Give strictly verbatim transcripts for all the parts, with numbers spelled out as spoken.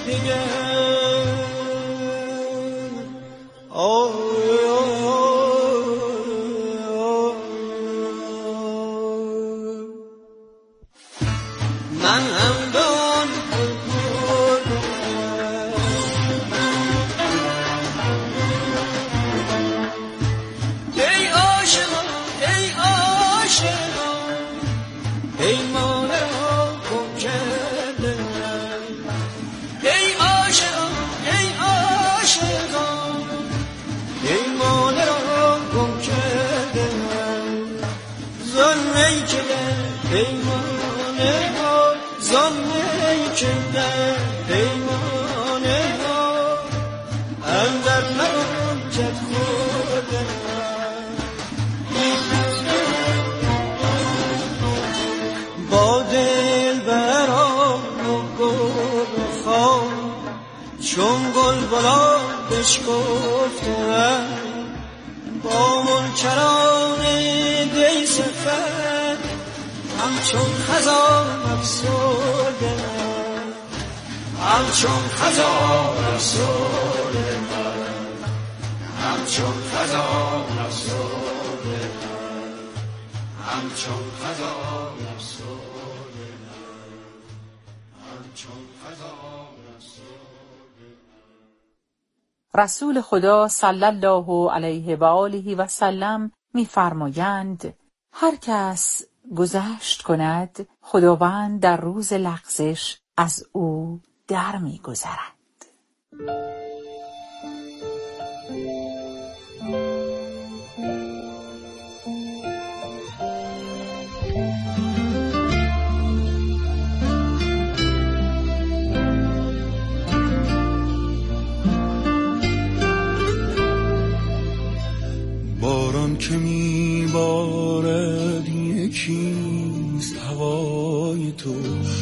دیگه آه من هم دون ای عاشقا ای عاشقا پیمان را گم کرده ای عاشقا ای عاشقا پیمان را گم کرده ظلمی که پیمانه ها ظلمی که پیمانه ها اندر لبم جد خورده با دل برام و گل خواه چون گل بلا بشکفتم با منکران دی سفر همچون خزان افسرده من همچون خزان افسرده من همچون خزان افسرده من همچون خزان افسرده من همچون خزان افسرده. رسول خدا صلی الله علیه و آله و سلم می‌فرمایند هر کس گذشت کند خداوند در روز لغزش از او در می‌گذرد. باران که میبارد یکیست هوای تو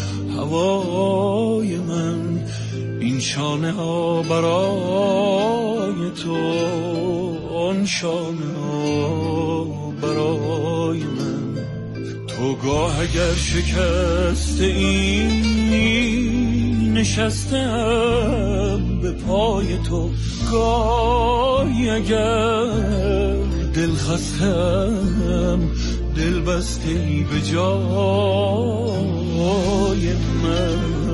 هوای من این شانه ها برای تو آن شانه ها برای من تو گاه اگر شکسته این نشستم به پای تو گاهی اگر دل خستم دل بسته به جای من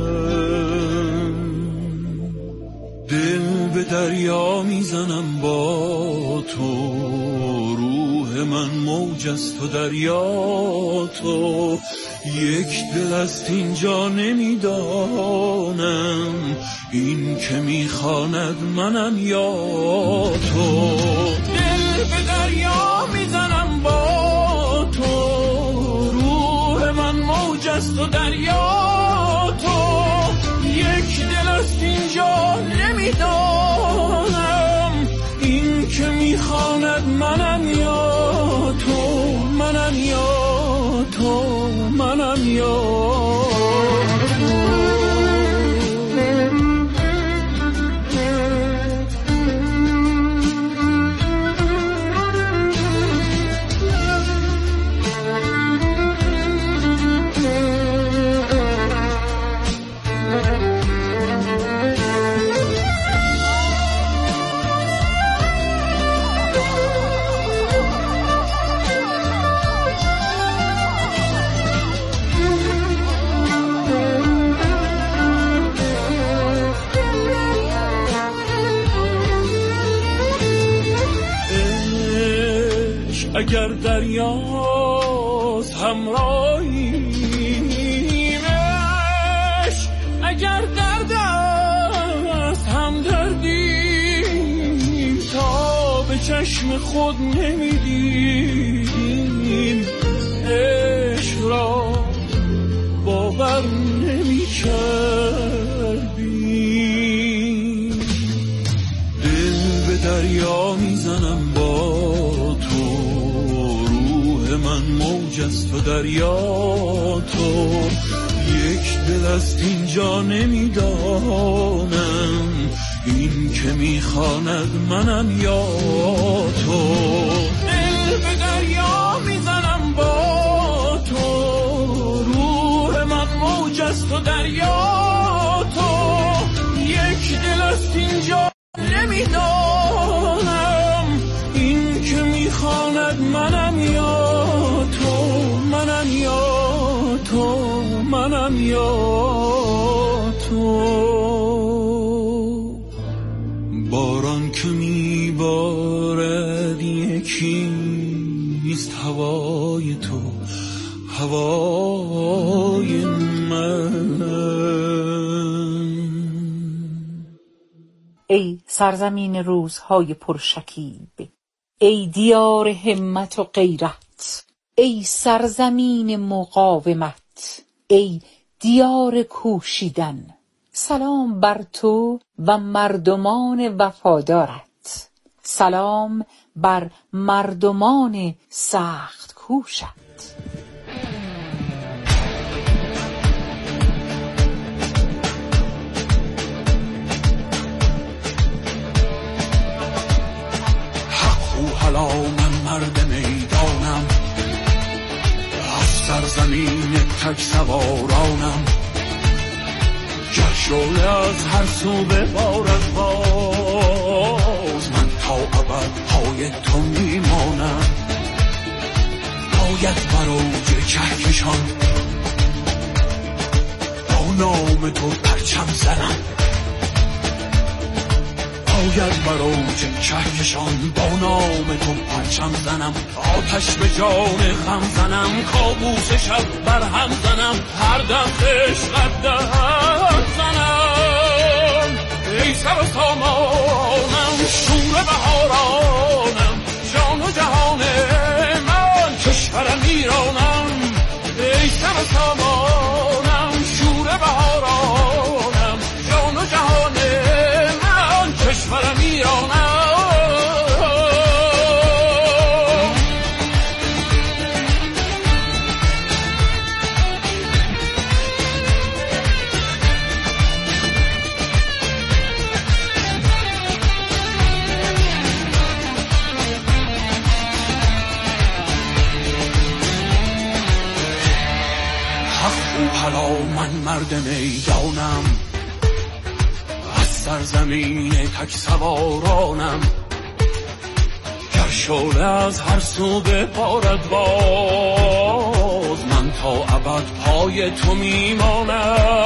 دل به دریا میزنم با تو روح من موج است و دریا تو یک دل است اینجا نمیدانم این که میخواند منم یا تو دل به دریا میزنم با تو روح من موج است و دریا تو یک دل است اینجا نمیدانم این که میخواند منم یا تو منم یا تو منم یا اگر دریاست همراهیمش اگر درد است هم دردیم تا به چشم خود نمیدیدیم عشق را باور نمی کردیم دل به دریا میزنم با من موج است و دریا تو یک دل است اینجا نمیدانم این که میخواند منم یا تو دل به دریا میزنم با تو روح من موج است و دریا تو کیست هوای تو هوای من؟ ای سرزمین روزهای پرشکیب، ای دیار همت و غیرت، ای سرزمین مقاومت، ای دیار کوشیدن، سلام بر تو و مردمان وفادارت، سلام بر مردمان سخت کوشت. حالا من مرد میدانم، از سرزمین تک سوارانم، گر شعله از هر سو ببارد باز، من تا ابد پای تو میمانم. باید بر اوج کهکشان با نام تو پرچم زنم، باید بر اوج کهکشان با نام تو پرچم زنم، آتش به جان غم زنم، کابوس شب بر هم زنم، هر دم عشقت دهن زنم. ای سر و سامانم، شور بهارانم، جان و جهان من، کشورم ایرانم. ای سر و سامانم، شور بهارانم، جان و جهان من، کشورم ایرانم. حالا من مرد میدانم، از سرزمین تک سوارانم، گر شعله از هر سو ببارد باز، من تا ابد پای تو میمانم،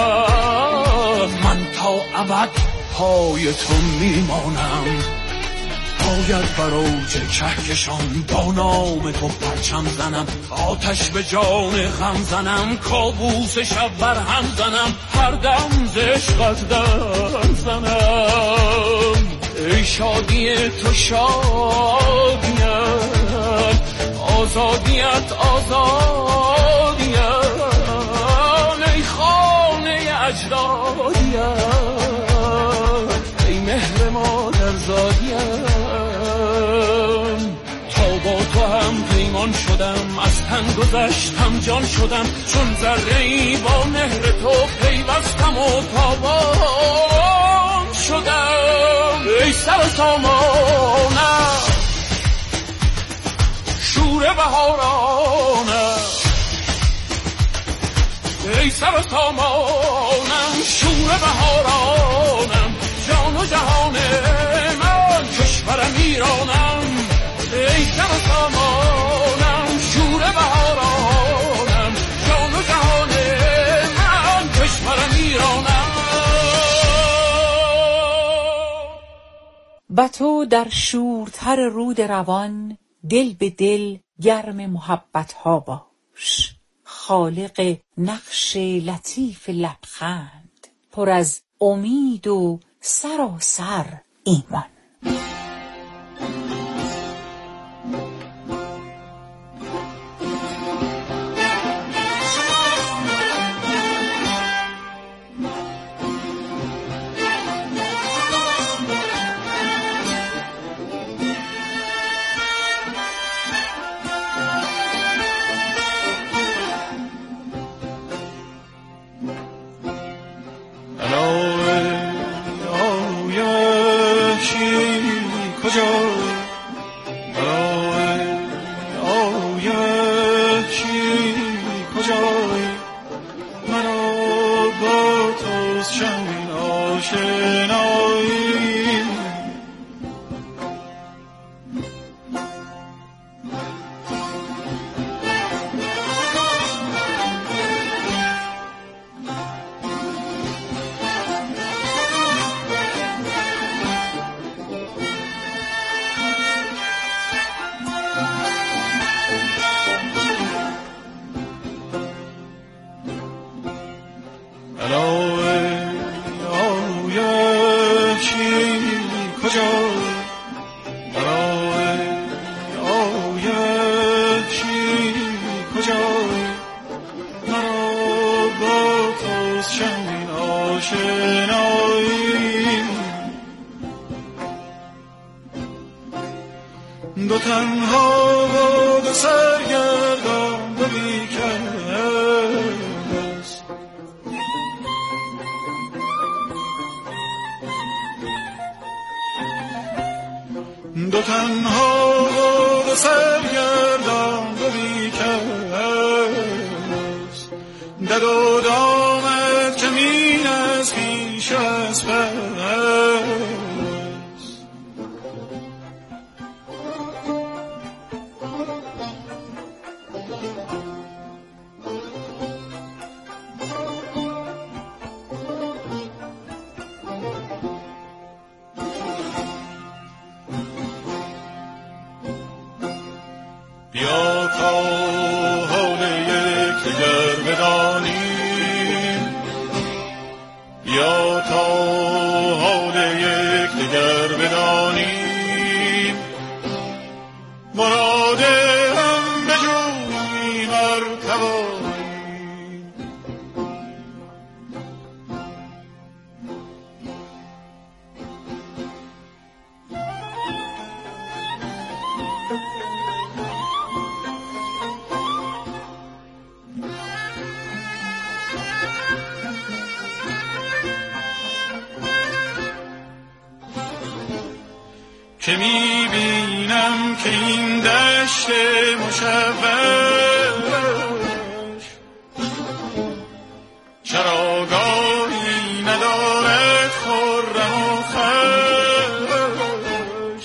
من تا ابد پای تو میمانم. باید بر اوج کهکشان با نام تو پرچم زنم، آتش به جان غم زنم، کابوس شب بر هم زنم، هر دم ز عشقت دم زنم. ای شادی تو شادیم، آزادیت آزادیم، ای خانه اجدادیم، ای مهر مادر زادیم. با تو هم پیمان شدم، از تن گذشتم جان شدم، چون ذره ای با مهر تو پیوستم و تابان شدم. ای سر سامانم، شور بهارانم، ای سر سامانم، شور بهارانم، جان و جهان من، کشورم ایرانم. ای سر و سامانم، شور بهارانم، جان و جهان من، کشورم ایرانم. و تو در شورتر رود روان، دل به دل گرم محبت ها باش، خالق نقش لطیف لبخند، پر از امید و سراسر ایمان. دو تنها و دو سرگردان دو بیکس، دو تنها و دو سرگردان دو بیکس، دد و دامت کمین از پیش از پس. بیا تا حال یکدیگر بدانیم، بیا تا حال یکدیگر بدانیم، مراد هم بجوییم ار توانیم. که می بینم که این دشت مشوش چراگاهی ندارد خرم و خوش.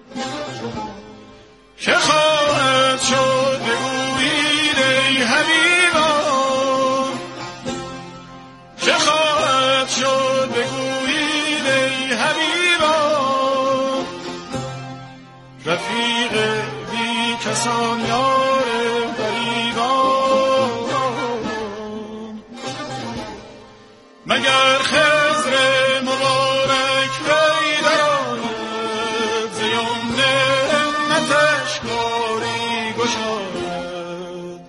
که خواهد شد بگویید ای حبیبان، که خواهد شد بگویید ای حبیبان، رفیق بی کسان یار غریبان. مگر خضر مبارک پی درآید، ز یمن همتش کاری گشاید.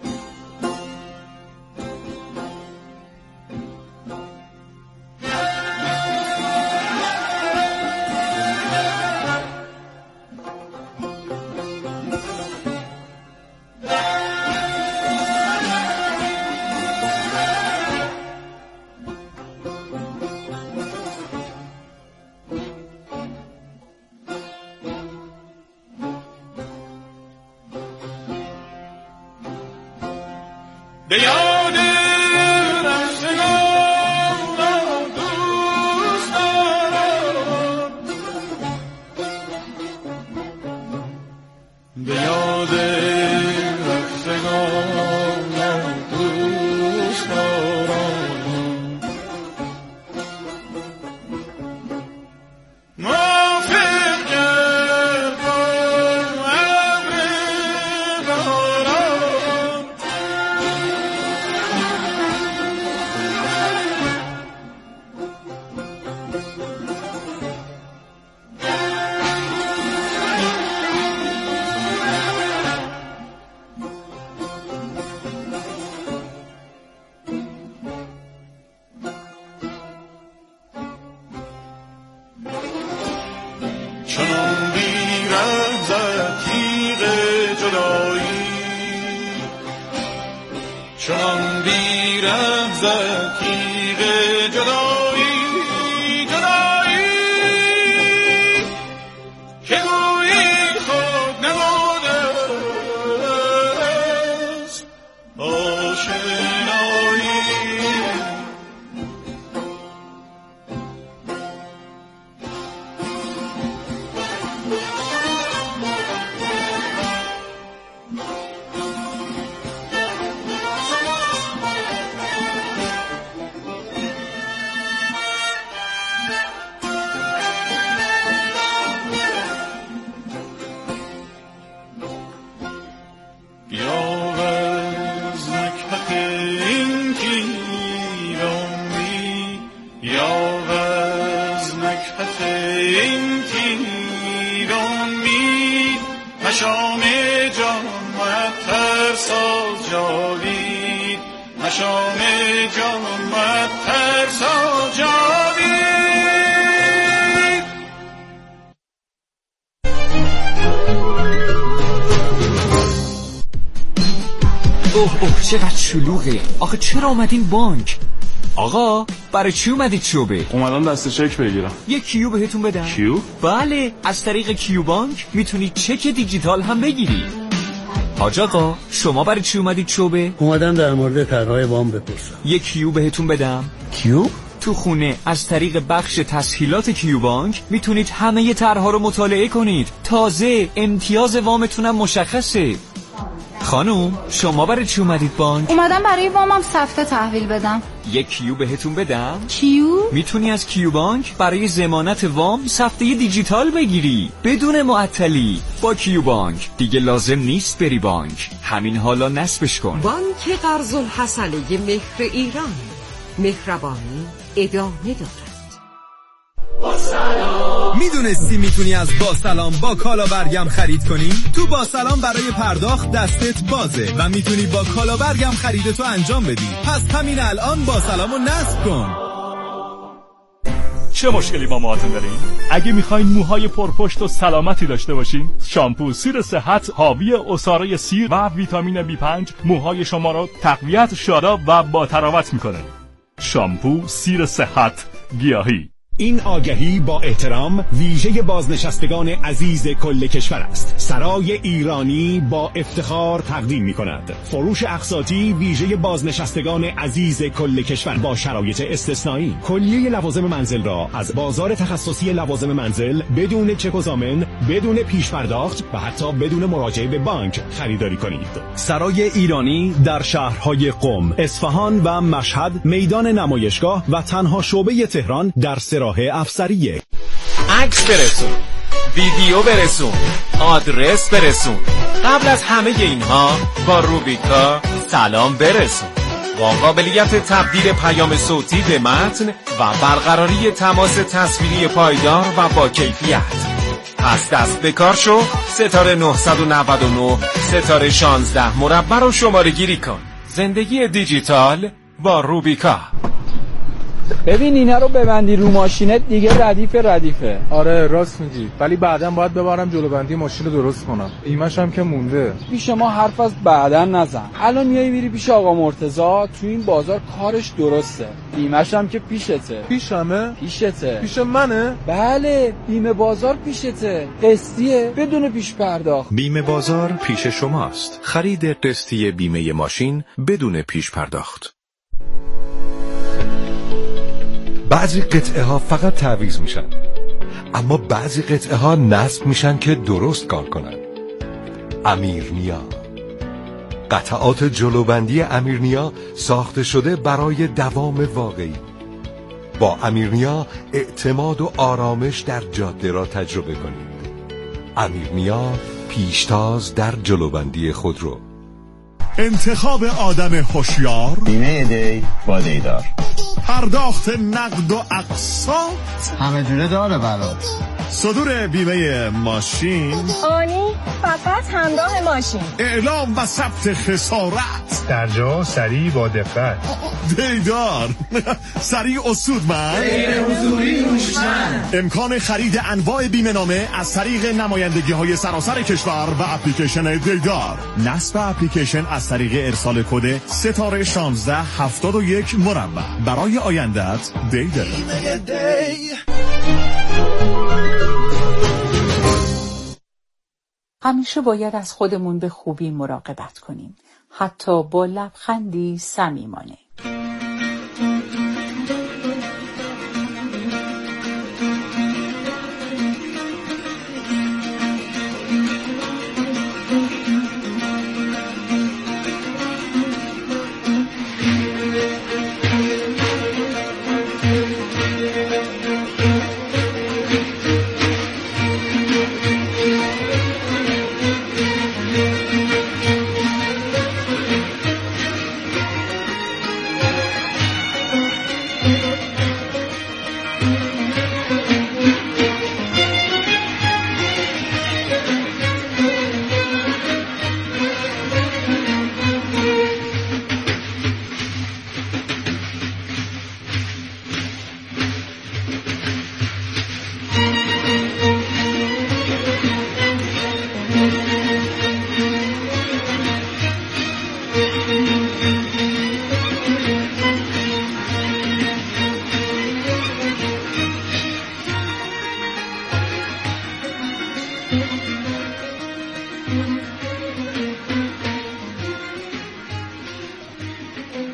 به یاد رفتگان دوست دارم، به یاد رفتگان دوست دارم. موافق گرد با ابر بهاران، چنان بیرد زد تیغ جدایی، چنان بیرد زد تیغ جدایی، جدایی که گویی خود نموده است آشنایی. مشام جان معطر ساز جاوید، مشام جان معطر ساز جاوید. اوه چقدر شلوغه. آخه چرا اومدین بانک؟ آقا برای چی اومدید شعبه؟ اومدم دست چک بگیرم. یه کیو بهتون بدم. کیو؟ بله، از طریق کیو بانک میتونید چک دیجیتال هم بگیرید. حاج آقا شما برای چی اومدید شعبه؟ اومدم در مورد طرح‌های وام بپرسم. یه کیو بهتون بدم. کیو؟ تو خونه از طریق بخش تسهیلات کیو بانک میتونید همه طرح‌ها رو مطالعه کنید. تازه امتیاز وامتونم مشخصه. خانم شما برای چی اومدید بانک؟ اومدم برای وامم سفته تحویل بدم. یک کیو بهتون بدم؟ کیو؟ میتونی از کیو بانک برای ضمانت وام سفته دیجیتال بگیری بدون معطلی. با کیو بانک دیگه لازم نیست بری بانک، همین حالا نصبش کن. بانک قرض الحسنه مهر ایران، مهربانی ادامه دارد. میدونستی میتونی از با سلام با کالا برگم خرید کنی؟ تو با سلام برای پرداخت دستت بازه و میتونی با کالا برگم خریدتو انجام بدی. پس همین الان با سلامو نصب کن. چه مشکلی با موهاتون دارین؟ اگه میخواین موهای پرپشت و سلامتی داشته باشین، شامپو سیر صحت حاوی عصاره سیر و ویتامین بی پنج موهای شما رو تقویت، شاداب و با تراوت میکنه. شامپو سیر صحت گیاهی. این آگهی با احترام ویژه بازنشستگان عزیز کل کشور است. سرای ایرانی با افتخار تقدیم می کند فروش اقساطی ویژه بازنشستگان عزیز کل کشور با شرایط استثنایی. کلیه لوازم منزل را از بازار تخصصی لوازم منزل بدون چک و ضامن، بدون پیش پرداخت و حتی بدون مراجعه به بانک خریداری کنید. سرای ایرانی در شهرهای قم، اصفهان و مشهد، میدان نمایشگاه و تنها شعبه تهران در راه افسریه. عکس برسون، ویدیو برسون، آدرس برسون. قبل از همه اینها با روبیکا سلام برسون. با قابلیت تبدیل پیام صوتی به متن و برقراری تماس تصویری پایدار و با کیفیت. پس دست به کار شو، ستاره نه نه نه ستاره شانزده مربع رو شماره گیری کن. زندگی دیجیتال با روبیکا. ببین اینا رو ببندی رو ماشینت دیگه ردیف ردیفه. آره راست میگی، ولی بعداً باید ببرم جلو بندی ماشین رو درست کنم. ایمش هم که مونده. پیش ما حرف از بعداً نزن. الان میای میری پیش آقا مرتضی، تو این بازار کارش درسته. ایمش هم که پیشته. پیشمه؟ پیشته. پیش منه؟ بله، بیمه بازار پیشته. قسطیه بدون پیش پرداخت. بیمه بازار پیش شماست. خرید قسطی بیمه ماشین بدون پیش پرداخت. بعضی قطعه ها فقط تعویض میشن، اما بعضی قطعه ها نصب میشن که درست کار کنن. امیرنیا، قطعات جلوبندی امیرنیا ساخته شده برای دوام واقعی. با امیرنیا اعتماد و آرامش در جاده را تجربه کنید. امیرنیا، پیشتاز در جلوبندی خودرو. انتخاب آدم هوشیار، بیمه دی با دیدار، پرداخت نقد و اقساط همه جوره داره برات. صدور بیمه ماشین، آنی فقط همراه ماشین، اعلام و ثبت خسارت در جا سریع با دقت. دیدار سریع اصودمند، غیر حضوری هوشمند. امکان خرید انواع بیمه نامه از طریق نمایندگی های سراسر کشور و اپلیکیشن دیدار. نصب اپلیکیشن از طریق ارسال کد ستاره شانزده هفتاد و یک مربع. برای آیندت دیدار. همیشه باید از خودمون به خوبی مراقبت کنیم، حتی با لبخندی صمیمانه.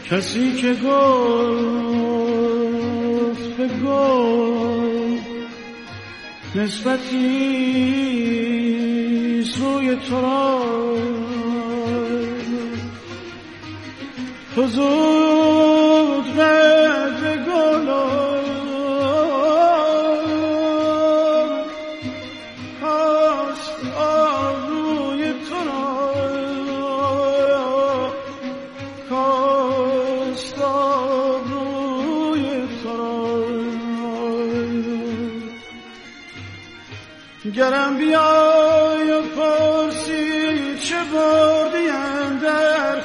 کسی که گفت به گفت نسبتی سوی تو را تو زود قدر گلو کاست آبروی تو را کاست آبروی تو را گرم بیای و پرسی چه بردیم در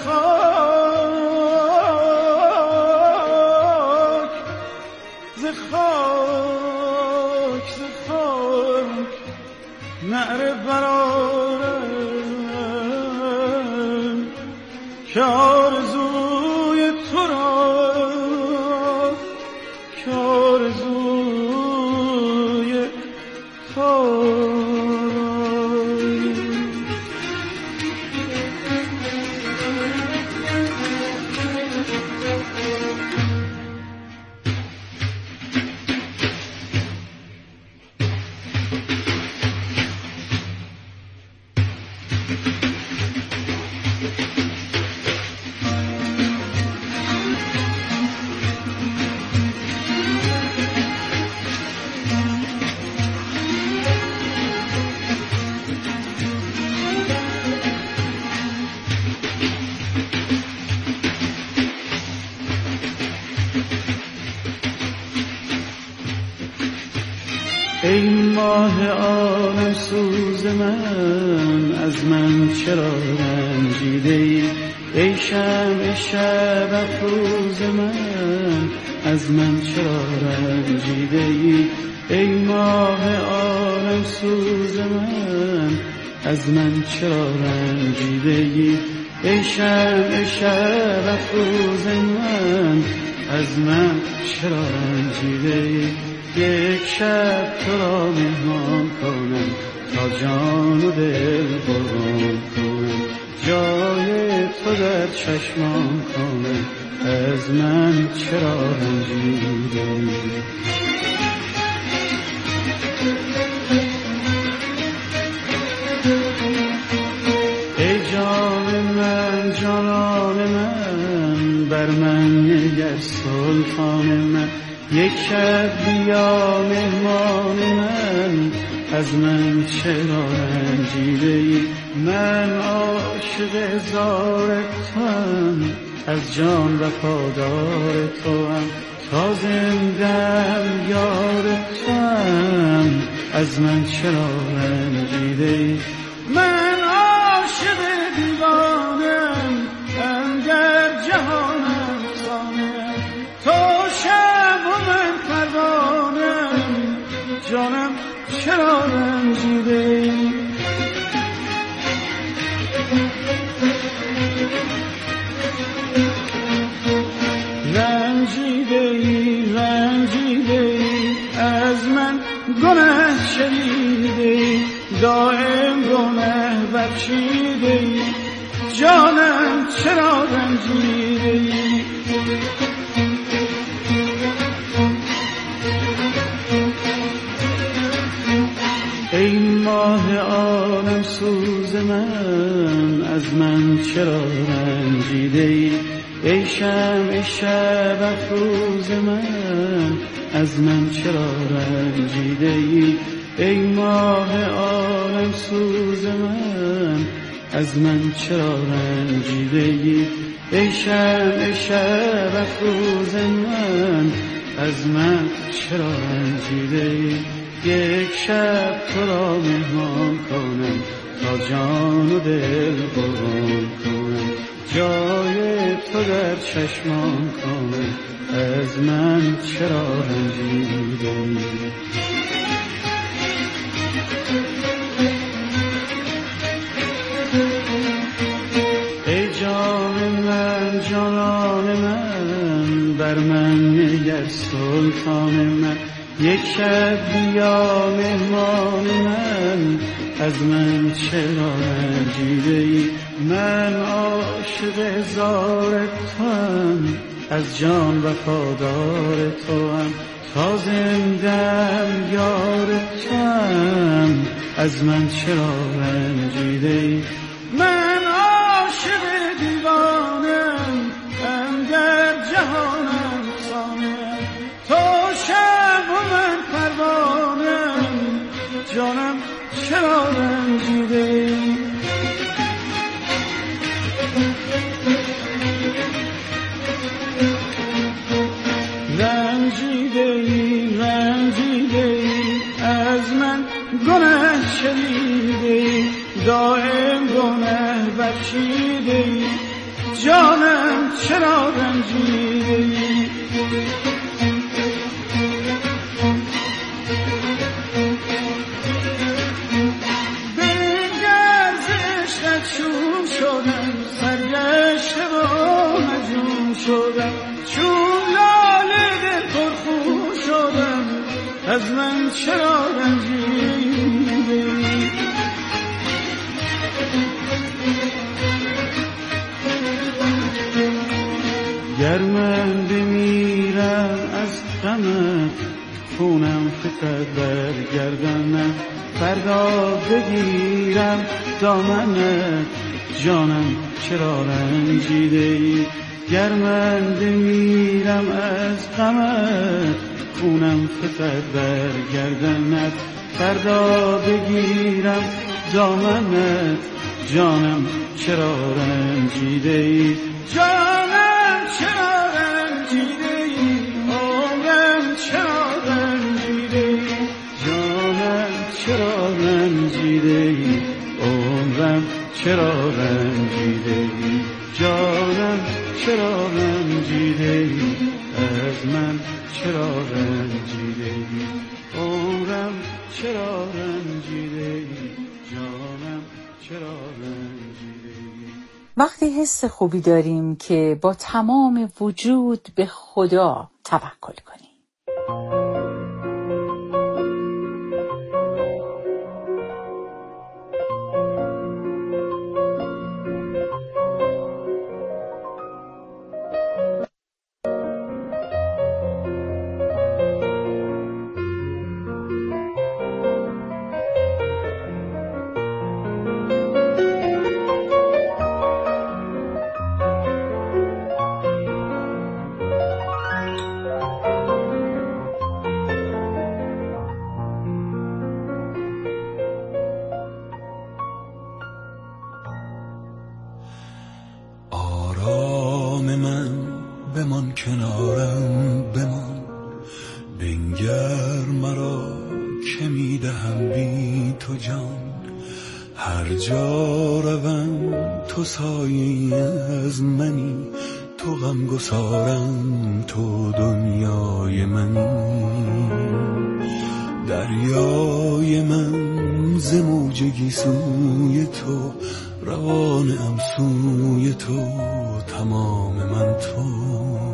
خاک ز خاک ز خاک نعره برارم که آرزوی تو را که آرزوی تو ای ماه عالم سوز من از من چرا رنجیده ای ای شمع شب افروز من از من چرا رنجیده ای ای ماه عالم سوز من از من چرا رنجیده ای ای شمع شب افروز من از من چرا رنجیده ای یک شب تو را مهمان کنم تا جان و دل قربان کنم جای تو در چشمان کنم از من چرا رنجیده ای جان من جانان من بر من نگر سلطان من یک شب بیا مهمان من از من چرا رنجیده ای من عاشق زار توام از جان وفادار توام تا زندم یار توام از من چرا رنجیده ای من عاشق دیوانم اندر جهانم سانم تو شب و من پروانم جانم چرا رنجیده ای رنجیده ای رنجیده ای از من گناه شنیده ای دائم گناه بخشیده ای جانم چرا رنجیده ای ای ماه عالم سوز من از من چرا رنجیده ای ای شمع شب افروز من از من چرا رنجیده ای ای ماه عالم سوز من از من چرا رنجیده ای ای شمع شب افروز من از من چرا رنجیده ای یک شب تو را مهمان کنم تا جان و دل قربان کنم جای تو در چشمان کنم از من چرا رنجیده ای ای جان من جانان من بر من نگر سلطان من یک شب بیا مهمان من از من چرا رنجیده ای؟ من عاشق زار توام، از جان وفادار توام، تا زندم یار توام، از من چرا رنجیده ای؟ من عاشق دیوانم، ام در جهانم سانم، تو شب و من پروانم، جانم چرا رنجیده ای؟ رنجیده ای رنجیده ای از من گناه شنیده ای، دائم گناه بخشیده ای، جانم چرا رنجیده ای؟ چون شدم سرگشته و مجنون شدم، چون لاله دل پرخون شدم، از من چرا رنجیده ای؟ گر من بمیرم از غمت، خونم فتد بر گردنم، فردا بگیرم دامنت، جانم چرا رنجیده ای؟ گر من بمیرم از غمت، خونم فتد بر گردنت، فردا بگیرم دامنت، جانم چرا رنجیده ای؟ جانم چرا رنجیده ای؟ عمرم چرا رنجیده ای؟ جانم چرا رنجیده ای؟ عمرم چرا رنجیده ای؟ جانم چرا رنجیده ای؟ از من چرا رنجیده ای؟ عمرم چرا رنجیده ای؟ جانم چرا رنجیده ای؟ وقتی حس خوبی داریم که با تمام وجود به خدا توکل کنیم. بمان کنارم بمان، بنگر مرا که میدهم بی تو جان، هر جا روم تو سایه از منی، تو غم گسارم تو دنیای منی، دریای من ز موج گیسوی تو، روانم سوی تو، تمام من تو.